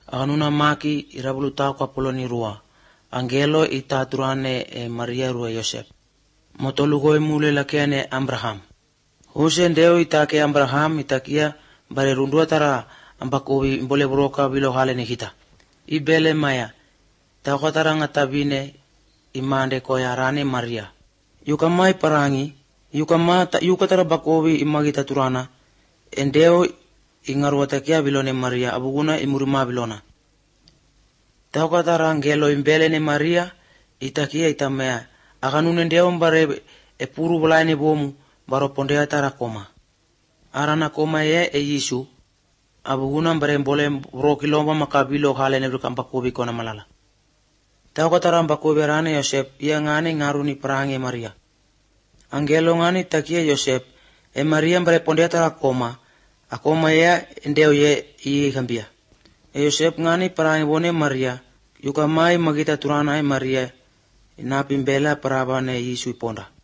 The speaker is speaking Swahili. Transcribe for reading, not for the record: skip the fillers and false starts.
Akanuna maki irabuluta kwa poloni rua. Angelo itaturane Maria rua Yosef. Motolugo mule lakiane Abraham. Huse ndeo itake Abraham itakia bare rundua tara ambakowi mbole broka bilo hale nikita. Ibele maya. Takotara ngatabine imande koyarane Maria. Yukamai parangi. Yukatara bakowi imagita turana. Endeo ingaruatakia bilone Maria. Abuguna imurima bilona. Takotara angelo imbele ne Maria. Itakia itamea. Akanune ndeo mbare puru bulaini bomu. Baro pondea tara koma. Arana koma ye Yesu. Abuguna mbare mbole brokilomba makabilo hale nebrika ambakowi kona malala. Takotara ambakowi rane Yosef. Ia ngane ngaruni parangi Maria. Angelo ngani takia Yosef. Maria mbare pondea tara koma. Akoma ye ndeo ye iye kambia. Yosef ngani parangi bone Maria. Yukamai magita turana Maria. Inapimbela parabane Yesu iponda.